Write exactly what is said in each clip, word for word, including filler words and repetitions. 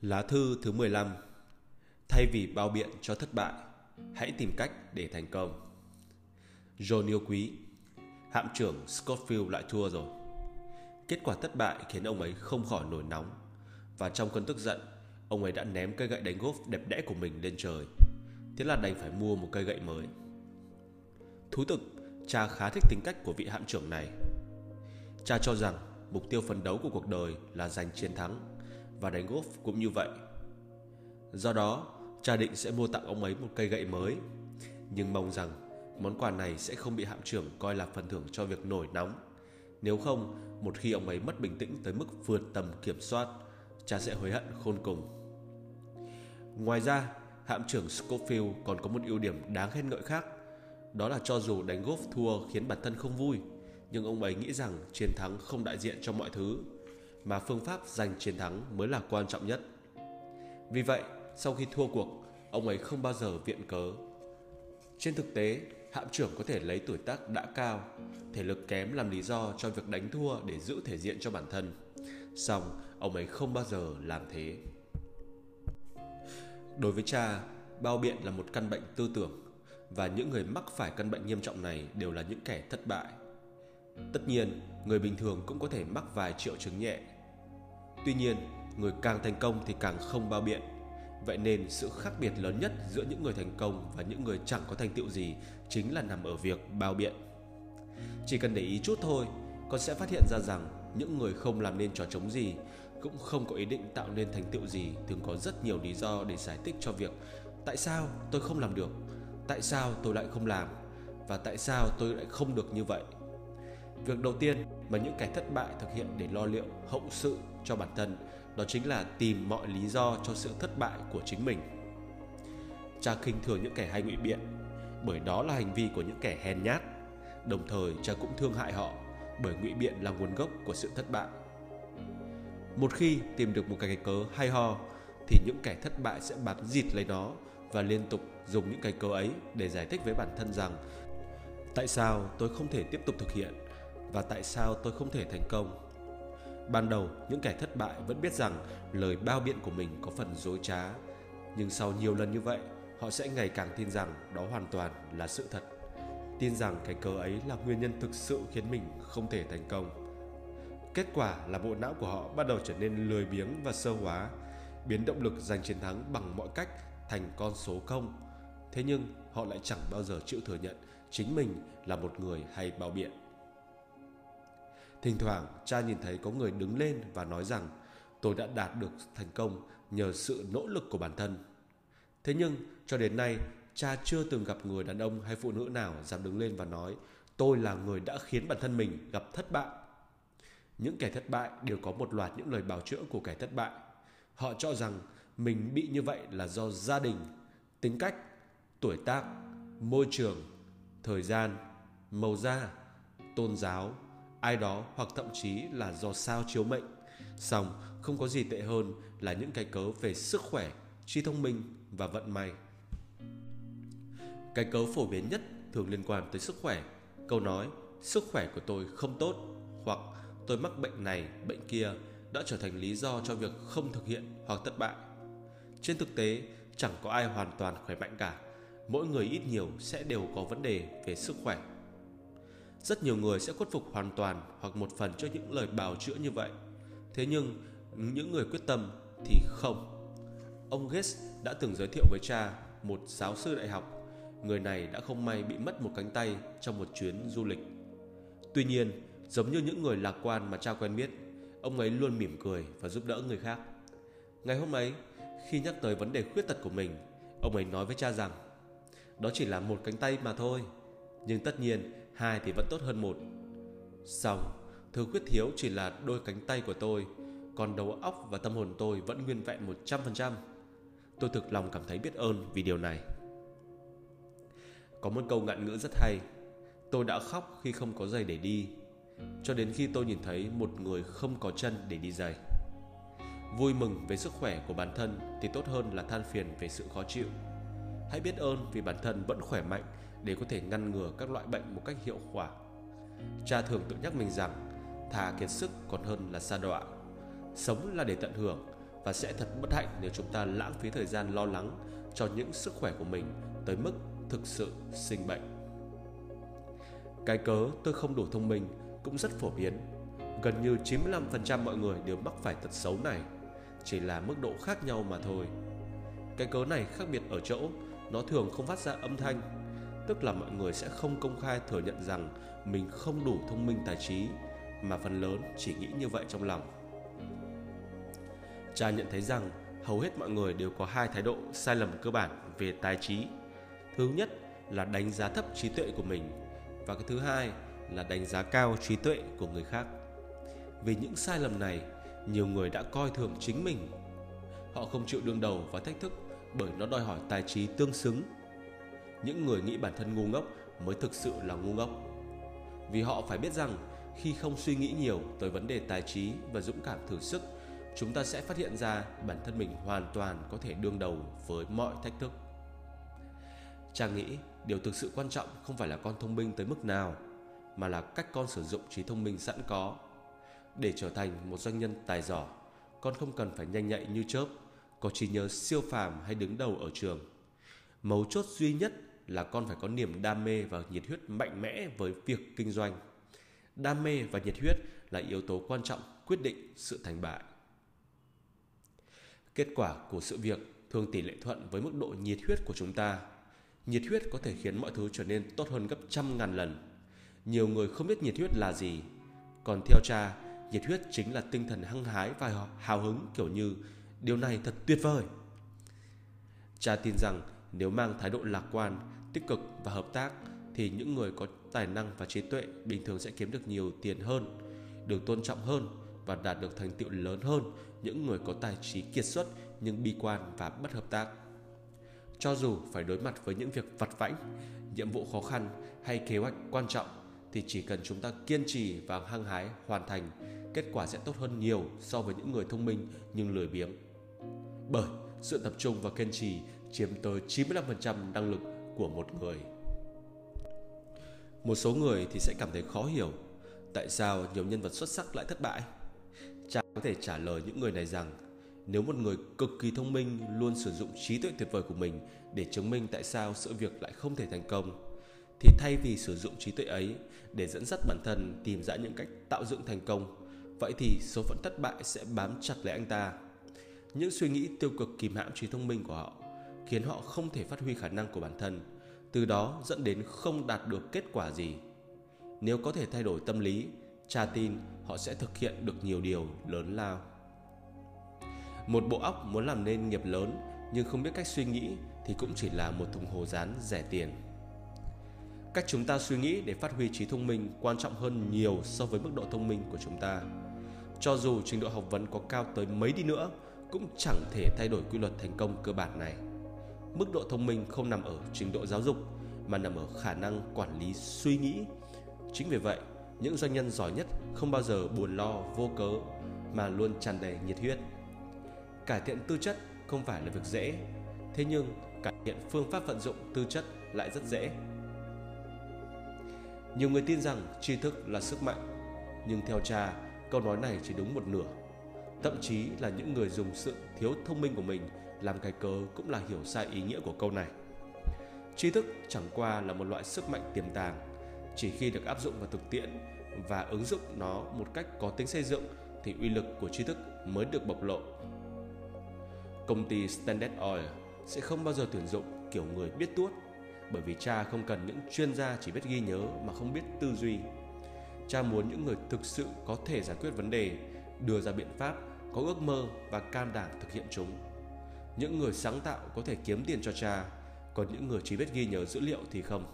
Lá thư thứ mười lăm. Thay vì bao biện cho thất bại, hãy tìm cách để thành công. John yêu quý, hạm trưởng Scofield lại thua rồi. Kết quả thất bại khiến ông ấy không khỏi nổi nóng, và trong cơn tức giận, ông ấy đã ném cây gậy đánh golf đẹp đẽ của mình lên trời. Thế là đành phải mua một cây gậy mới. Thú thực, cha khá thích tính cách của vị hạm trưởng này. Cha cho rằng mục tiêu phấn đấu của cuộc đời là giành chiến thắng, và đánh golf cũng như vậy. Do đó, cha định sẽ mua tặng ông ấy một cây gậy mới, nhưng mong rằng món quà này sẽ không bị hạm trưởng coi là phần thưởng cho việc nổi nóng. Nếu không, một khi ông ấy mất bình tĩnh tới mức vượt tầm kiểm soát, cha sẽ hối hận khôn cùng. Ngoài ra, hạm trưởng Scofield còn có một ưu điểm đáng khen ngợi khác. Đó là cho dù đánh golf thua khiến bản thân không vui, nhưng ông ấy nghĩ rằng chiến thắng không đại diện cho mọi thứ, mà phương pháp giành chiến thắng mới là quan trọng nhất. Vì vậy, sau khi thua cuộc, ông ấy không bao giờ viện cớ. Trên thực tế, hạm trưởng có thể lấy tuổi tác đã cao, thể lực kém làm lý do cho việc đánh thua để giữ thể diện cho bản thân. Song, ông ấy không bao giờ làm thế. Đối với cha, bao biện là một căn bệnh tư tưởng, và những người mắc phải căn bệnh nghiêm trọng này đều là những kẻ thất bại. Tất nhiên, người bình thường cũng có thể mắc vài triệu chứng nhẹ. Tuy nhiên, người càng thành công thì càng không bao biện. Vậy nên sự khác biệt lớn nhất giữa những người thành công và những người chẳng có thành tựu gì chính là nằm ở việc bao biện. Chỉ cần để ý chút thôi, con sẽ phát hiện ra rằng những người không làm nên trò trống gì, cũng không có ý định tạo nên thành tựu gì, thường có rất nhiều lý do để giải thích cho việc tại sao tôi không làm được, tại sao tôi lại không làm, và tại sao tôi lại không được như vậy. Việc đầu tiên mà những kẻ thất bại thực hiện để lo liệu hậu sự cho bản thân, đó chính là tìm mọi lý do cho sự thất bại của chính mình. Cha khinh thường những kẻ hay ngụy biện, bởi đó là hành vi của những kẻ hèn nhát. Đồng thời, cha cũng thương hại họ, bởi ngụy biện là nguồn gốc của sự thất bại. Một khi tìm được một cái cớ hay ho, thì những kẻ thất bại sẽ bám dịt lấy nó và liên tục dùng những cái cớ ấy để giải thích với bản thân rằng tại sao tôi không thể tiếp tục thực hiện, và tại sao tôi không thể thành công. Ban đầu, những kẻ thất bại vẫn biết rằng lời bao biện của mình có phần dối trá, nhưng sau nhiều lần như vậy, họ sẽ ngày càng tin rằng đó hoàn toàn là sự thật, tin rằng cái cớ ấy là nguyên nhân thực sự khiến mình không thể thành công. Kết quả là bộ não của họ bắt đầu trở nên lười biếng và sơ hóa, biến động lực giành chiến thắng bằng mọi cách thành con số không. Thế nhưng họ lại chẳng bao giờ chịu thừa nhận chính mình là một người hay bao biện. Thỉnh thoảng, cha nhìn thấy có người đứng lên và nói rằng tôi đã đạt được thành công nhờ sự nỗ lực của bản thân. Thế nhưng, cho đến nay, cha chưa từng gặp người đàn ông hay phụ nữ nào dám đứng lên và nói tôi là người đã khiến bản thân mình gặp thất bại. Những kẻ thất bại đều có một loạt những lời bào chữa của kẻ thất bại. Họ cho rằng mình bị như vậy là do gia đình, tính cách, tuổi tác, môi trường, thời gian, màu da, tôn giáo, ai đó, hoặc thậm chí là do sao chiếu mệnh. Song không có gì tệ hơn là những cái cớ về sức khỏe, trí thông minh và vận may. Cái cớ phổ biến nhất thường liên quan tới sức khỏe. Câu nói sức khỏe của tôi không tốt hoặc tôi mắc bệnh này, bệnh kia đã trở thành lý do cho việc không thực hiện hoặc thất bại. Trên thực tế, chẳng có ai hoàn toàn khỏe mạnh cả. Mỗi người ít nhiều sẽ đều có vấn đề về sức khỏe. Rất nhiều người sẽ khuất phục hoàn toàn hoặc một phần trước những lời bào chữa như vậy. Thế nhưng, những người quyết tâm thì không. Ông Gates đã từng giới thiệu với cha một giáo sư đại học. Người này đã không may bị mất một cánh tay trong một chuyến du lịch. Tuy nhiên, giống như những người lạc quan mà cha quen biết, ông ấy luôn mỉm cười và giúp đỡ người khác. Ngày hôm ấy, khi nhắc tới vấn đề khuyết tật của mình, ông ấy nói với cha rằng đó chỉ là một cánh tay mà thôi, nhưng tất nhiên hai thì vẫn tốt hơn một. Song, thứ khuyết thiếu chỉ là đôi cánh tay của tôi, còn đầu óc và tâm hồn tôi vẫn nguyên vẹn một trăm phần trăm. Tôi thực lòng cảm thấy biết ơn vì điều này. Có một câu ngạn ngữ rất hay: tôi đã khóc khi không có giày để đi, cho đến khi tôi nhìn thấy một người không có chân để đi giày. Vui mừng về sức khỏe của bản thân thì tốt hơn là than phiền về sự khó chịu. Hãy biết ơn vì bản thân vẫn khỏe mạnh để có thể ngăn ngừa các loại bệnh một cách hiệu quả. Cha thường tự nhắc mình rằng thà kiệt sức còn hơn là sa đọa. Sống là để tận hưởng, và sẽ thật bất hạnh nếu chúng ta lãng phí thời gian lo lắng cho những sức khỏe của mình tới mức thực sự sinh bệnh. Cái cớ tôi không đủ thông minh cũng rất phổ biến. Gần như chín mươi lăm phần trăm mọi người đều mắc phải tật xấu này, chỉ là mức độ khác nhau mà thôi. Cái cớ này khác biệt ở chỗ nó thường không phát ra âm thanh, tức là mọi người sẽ không công khai thừa nhận rằng mình không đủ thông minh tài trí, mà phần lớn chỉ nghĩ như vậy trong lòng. Cha nhận thấy rằng hầu hết mọi người đều có hai thái độ sai lầm cơ bản về tài trí. Thứ nhất là đánh giá thấp trí tuệ của mình, và cái thứ hai là đánh giá cao trí tuệ của người khác. Vì những sai lầm này, nhiều người đã coi thường chính mình. Họ không chịu đương đầu và thách thức bởi nó đòi hỏi tài trí tương xứng. Những người nghĩ bản thân ngu ngốc mới thực sự là ngu ngốc. Vì họ phải biết rằng khi không suy nghĩ nhiều tới vấn đề tài trí và dũng cảm thử sức, chúng ta sẽ phát hiện ra bản thân mình hoàn toàn có thể đương đầu với mọi thách thức. Trang nghĩ điều thực sự quan trọng không phải là con thông minh tới mức nào, mà là cách con sử dụng trí thông minh sẵn có. Để trở thành một doanh nhân tài giỏi, con không cần phải nhanh nhạy như chớp, có trí nhớ siêu phàm hay đứng đầu ở trường. Mấu chốt duy nhất là con phải có niềm đam mê và nhiệt huyết mạnh mẽ với việc kinh doanh. Đam mê và nhiệt huyết là yếu tố quan trọng quyết định sự thành bại. Kết quả của sự việc thường tỷ lệ thuận với mức độ nhiệt huyết của chúng ta. Nhiệt huyết có thể khiến mọi thứ trở nên tốt hơn gấp trăm ngàn lần. Nhiều người không biết nhiệt huyết là gì. Còn theo cha, nhiệt huyết chính là tinh thần hăng hái và hào hứng, kiểu như điều này thật tuyệt vời. Cha tin rằng nếu mang thái độ lạc quan, tích cực và hợp tác, thì những người có tài năng và trí tuệ bình thường sẽ kiếm được nhiều tiền hơn, được tôn trọng hơn và đạt được thành tựu lớn hơn những người có tài trí kiệt xuất nhưng bi quan và bất hợp tác. Cho dù phải đối mặt với những việc vặt vãnh, nhiệm vụ khó khăn hay kế hoạch quan trọng, thì chỉ cần chúng ta kiên trì và hăng hái hoàn thành, kết quả sẽ tốt hơn nhiều so với những người thông minh nhưng lười biếng. Bởi sự tập trung và kiên trì chiếm tới chín mươi lăm phần trăm năng lực của một người. Một số người thì sẽ cảm thấy khó hiểu tại sao nhiều nhân vật xuất sắc lại thất bại. Cha có thể trả lời những người này rằng nếu một người cực kỳ thông minh luôn sử dụng trí tuệ tuyệt vời của mình để chứng minh tại sao sự việc lại không thể thành công, thì thay vì sử dụng trí tuệ ấy để dẫn dắt bản thân tìm ra những cách tạo dựng thành công, vậy thì số phận thất bại sẽ bám chặt lấy anh ta. Những suy nghĩ tiêu cực kìm hãm trí thông minh của họ, khiến họ không thể phát huy khả năng của bản thân, từ đó dẫn đến không đạt được kết quả gì. Nếu có thể thay đổi tâm lý, cha tin họ sẽ thực hiện được nhiều điều lớn lao. Một bộ óc muốn làm nên nghiệp lớn nhưng không biết cách suy nghĩ thì cũng chỉ là một thùng hồ dán rẻ tiền. Cách chúng ta suy nghĩ để phát huy trí thông minh quan trọng hơn nhiều so với mức độ thông minh của chúng ta. Cho dù trình độ học vấn có cao tới mấy đi nữa, cũng chẳng thể thay đổi quy luật thành công cơ bản này. Mức độ thông minh không nằm ở trình độ giáo dục, mà nằm ở khả năng quản lý suy nghĩ. Chính vì vậy, những doanh nhân giỏi nhất không bao giờ buồn lo vô cớ, mà luôn tràn đầy nhiệt huyết. Cải thiện tư chất không phải là việc dễ, thế nhưng cải thiện phương pháp vận dụng tư chất lại rất dễ. Nhiều người tin rằng tri thức là sức mạnh, nhưng theo cha, câu nói này chỉ đúng một nửa. Thậm chí là những người dùng sự thiếu thông minh của mình làm cái cớ cũng là hiểu sai ý nghĩa của câu này. Tri thức chẳng qua là một loại sức mạnh tiềm tàng, chỉ khi được áp dụng vào thực tiễn và ứng dụng nó một cách có tính xây dựng thì uy lực của tri thức mới được bộc lộ. Công ty Standard Oil sẽ không bao giờ tuyển dụng kiểu người biết tuốt, bởi vì cha không cần những chuyên gia chỉ biết ghi nhớ mà không biết tư duy. Cha muốn những người thực sự có thể giải quyết vấn đề, đưa ra biện pháp, có ước mơ và can đảm thực hiện chúng. Những người sáng tạo có thể kiếm tiền cho cha, còn những người chỉ biết ghi nhớ dữ liệu thì không.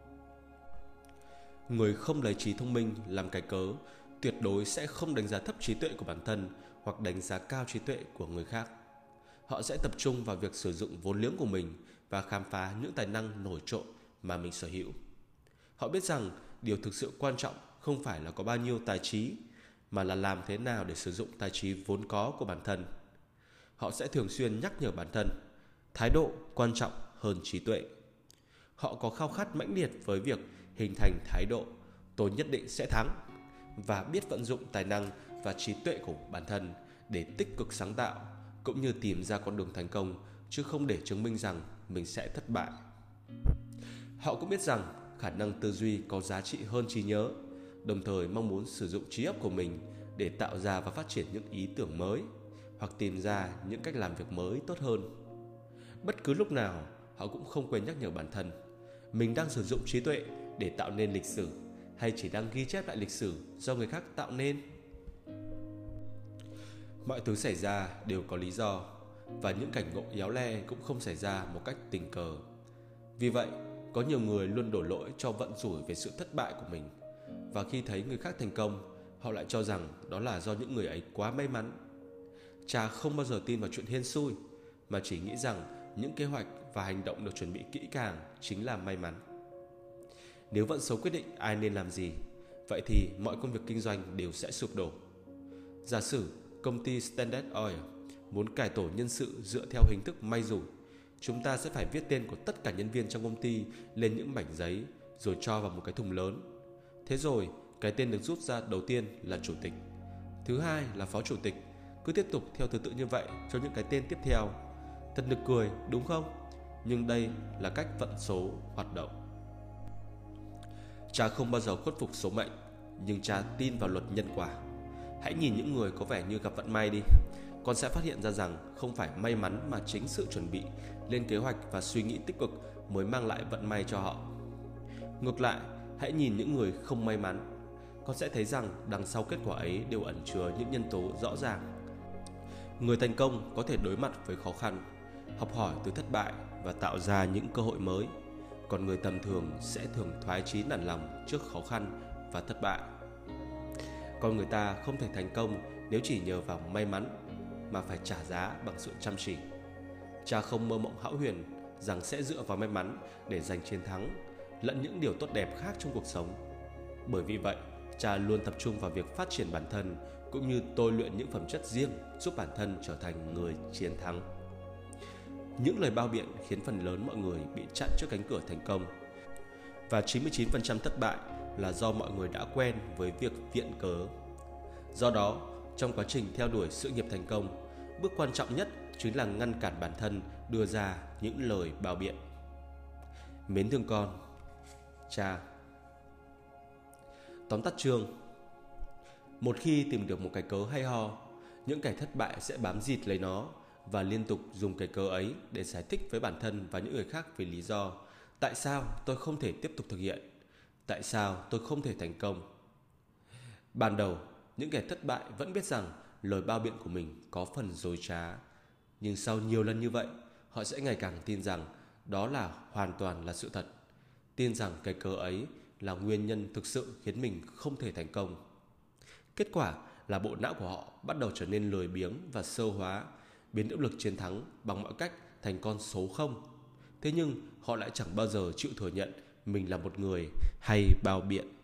Người không lấy trí thông minh làm cái cớ tuyệt đối sẽ không đánh giá thấp trí tuệ của bản thân hoặc đánh giá cao trí tuệ của người khác. Họ sẽ tập trung vào việc sử dụng vốn liếng của mình và khám phá những tài năng nổi trội mà mình sở hữu. Họ biết rằng điều thực sự quan trọng không phải là có bao nhiêu tài trí, mà là làm thế nào để sử dụng tài trí vốn có của bản thân. Họ sẽ thường xuyên nhắc nhở bản thân, thái độ quan trọng hơn trí tuệ. Họ có khao khát mãnh liệt với việc hình thành thái độ tôi nhất định sẽ thắng, và biết vận dụng tài năng và trí tuệ của bản thân để tích cực sáng tạo cũng như tìm ra con đường thành công, chứ không để chứng minh rằng mình sẽ thất bại. Họ cũng biết rằng khả năng tư duy có giá trị hơn trí nhớ, đồng thời mong muốn sử dụng trí óc của mình để tạo ra và phát triển những ý tưởng mới, hoặc tìm ra những cách làm việc mới tốt hơn. Bất cứ lúc nào, họ cũng không quên nhắc nhở bản thân mình đang sử dụng trí tuệ để tạo nên lịch sử, hay chỉ đang ghi chép lại lịch sử do người khác tạo nên. Mọi thứ xảy ra đều có lý do, và những cảnh ngộ éo le cũng không xảy ra một cách tình cờ. Vì vậy, có nhiều người luôn đổ lỗi cho vận rủi về sự thất bại của mình, và khi thấy người khác thành công, họ lại cho rằng đó là do những người ấy quá may mắn. Cha không bao giờ tin vào chuyện hên xui, mà chỉ nghĩ rằng những kế hoạch và hành động được chuẩn bị kỹ càng chính là may mắn. Nếu vận số quyết định ai nên làm gì, vậy thì mọi công việc kinh doanh đều sẽ sụp đổ. Giả sử công ty Standard Oil muốn cải tổ nhân sự dựa theo hình thức may rủi, chúng ta sẽ phải viết tên của tất cả nhân viên trong công ty lên những mảnh giấy, rồi cho vào một cái thùng lớn. Thế rồi, cái tên được rút ra đầu tiên là chủ tịch, thứ hai là phó chủ tịch, cứ tiếp tục theo thứ tự như vậy cho những cái tên tiếp theo. Thật nực cười, đúng không? Nhưng đây là cách vận số hoạt động. Cha không bao giờ khuất phục số mệnh, nhưng cha tin vào luật nhân quả. Hãy nhìn những người có vẻ như gặp vận may đi. Con sẽ phát hiện ra rằng không phải may mắn mà chính sự chuẩn bị, lên kế hoạch và suy nghĩ tích cực mới mang lại vận may cho họ. Ngược lại, hãy nhìn những người không may mắn. Con sẽ thấy rằng đằng sau kết quả ấy đều ẩn chứa những nhân tố rõ ràng. Người thành công có thể đối mặt với khó khăn, học hỏi từ thất bại và tạo ra những cơ hội mới. Còn người tầm thường sẽ thường thoái chí nản lòng trước khó khăn và thất bại. Con người ta không thể thành công nếu chỉ nhờ vào may mắn, mà phải trả giá bằng sự chăm chỉ. Cha không mơ mộng hão huyền rằng sẽ dựa vào may mắn để giành chiến thắng, lẫn những điều tốt đẹp khác trong cuộc sống. Bởi vì vậy, cha luôn tập trung vào việc phát triển bản thân, cũng như tôi luyện những phẩm chất riêng giúp bản thân trở thành người chiến thắng. Những lời bao biện khiến phần lớn mọi người bị chặn trước cánh cửa thành công. Và chín mươi chín phần trăm thất bại là do mọi người đã quen với việc viện cớ. Do đó, trong quá trình theo đuổi sự nghiệp thành công, bước quan trọng nhất chính là ngăn cản bản thân đưa ra những lời bao biện. Mến thương con, cha. Tóm tắt chương. Một khi tìm được một cái cớ hay ho, những kẻ thất bại sẽ bám dịt lấy nó và liên tục dùng cái cớ ấy để giải thích với bản thân và những người khác về lý do tại sao tôi không thể tiếp tục thực hiện, tại sao tôi không thể thành công. Ban đầu, những kẻ thất bại vẫn biết rằng lời bao biện của mình có phần dối trá, nhưng sau nhiều lần như vậy, họ sẽ ngày càng tin rằng đó là hoàn toàn là sự thật, tin rằng cái cớ ấy là nguyên nhân thực sự khiến mình không thể thành công. Kết quả là bộ não của họ bắt đầu trở nên lười biếng và sơ hóa, biến nỗ lực chiến thắng bằng mọi cách thành con số không. Thế nhưng họ lại chẳng bao giờ chịu thừa nhận mình là một người hay bao biện.